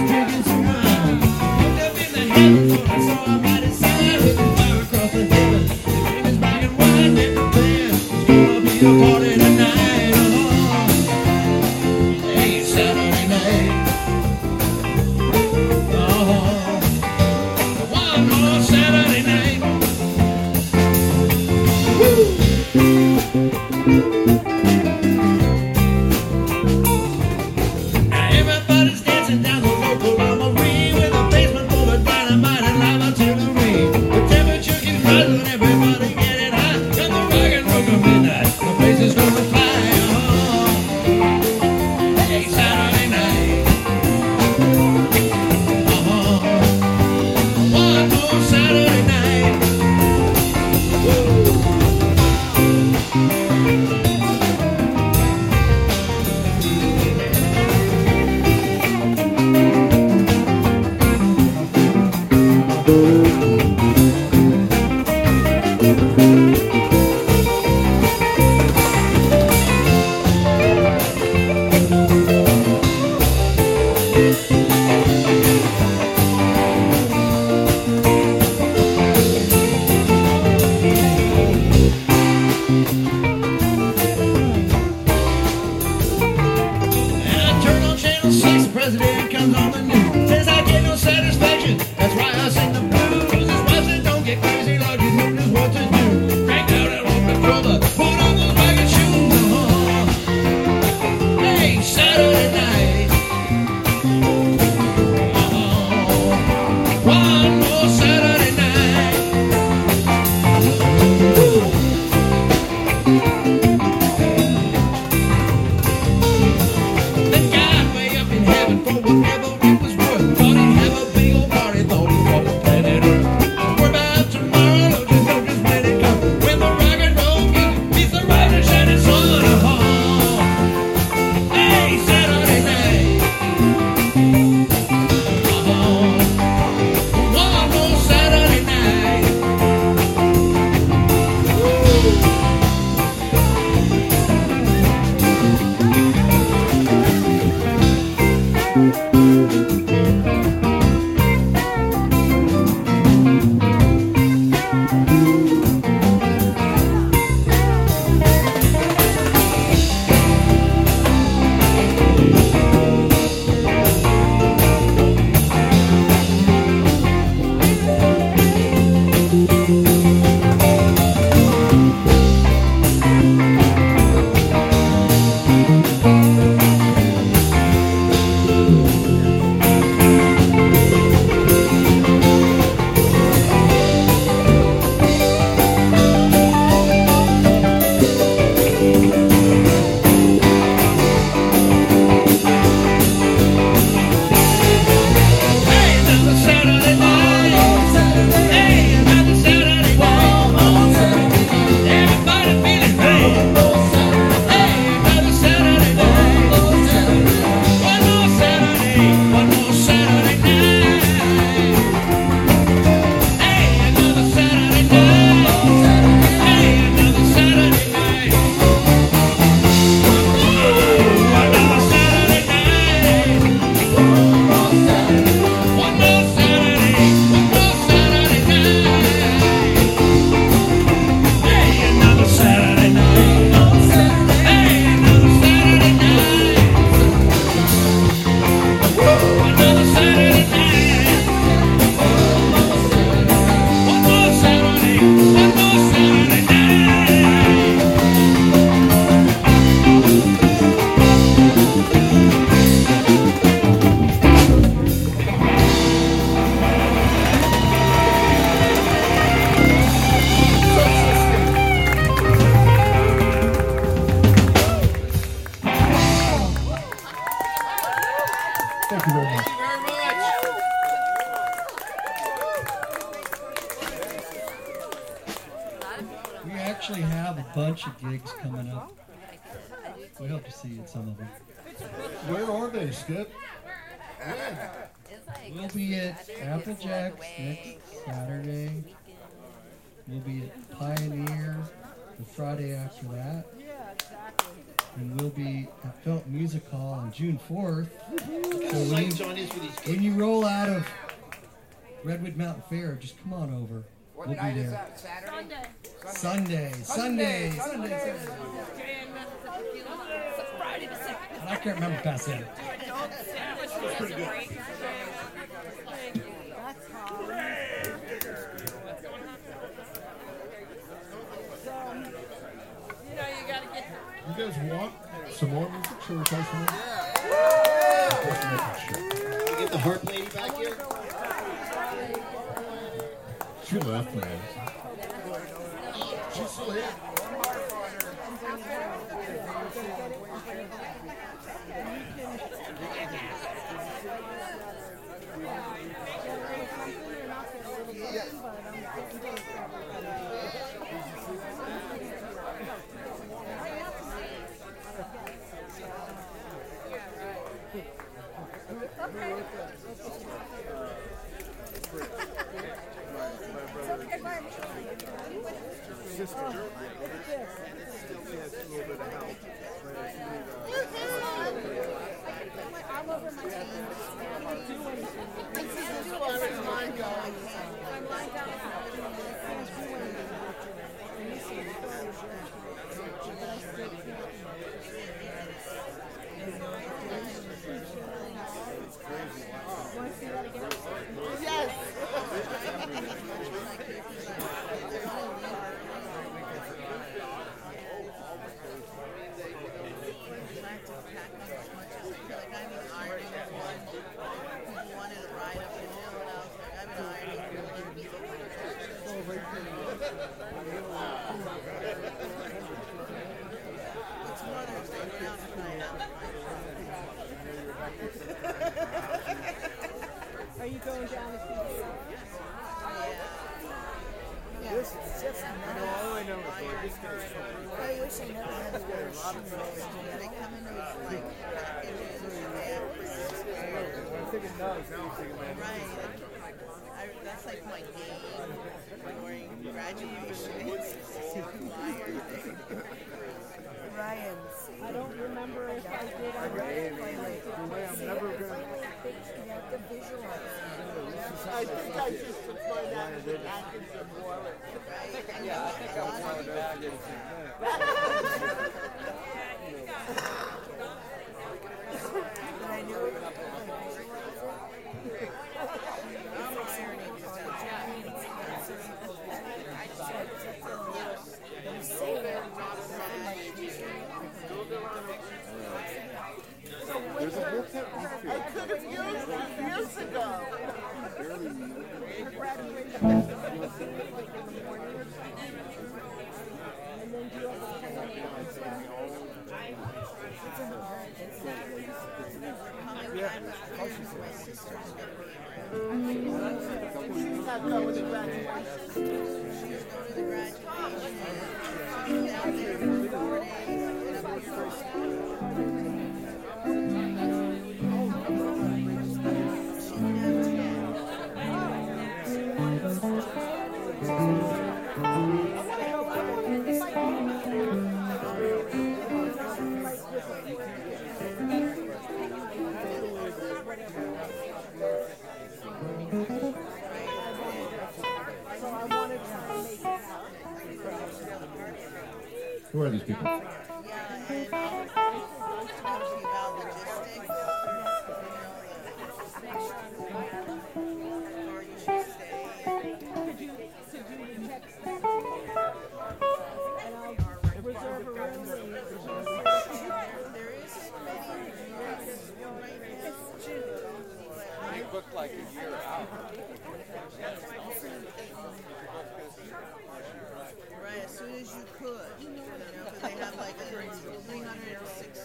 actually have a bunch of gigs coming up. We hope to see you at some of them. Where are they, Skip? We'll be at Applejack's next Saturday. We'll be at Pioneer the Friday after that. and we'll be at Felt Music Hall on June 4th. So when you roll out of Redwood Mountain Fair, just come on over. What We'll be night is there. that? Saturday? Sunday. Friday the 2nd. And I can't remember past that. That's pretty good. You know, you gotta get. You guys want some more music? Shall we try some more? Just making sure. You get the harp lady back here? She left, man. She's still here. Are you going down the field? This is just all I know is this guy's I wish I never had to wear shoes. They come in those like packages and I'm thinking no, now I'm thinking man. right. That's like my game during graduation. Ryan, I don't remember if I did or not. I'm never gonna. You have to visualize. I think I just took mine out of the package and wore it. Yeah, I think I wore it back. But I knew it. There's a book that I could have used it years ago. She's not going to graduation. Who are these people? Booked like a year out. Right, as soon as you could, you know, because they have like a 360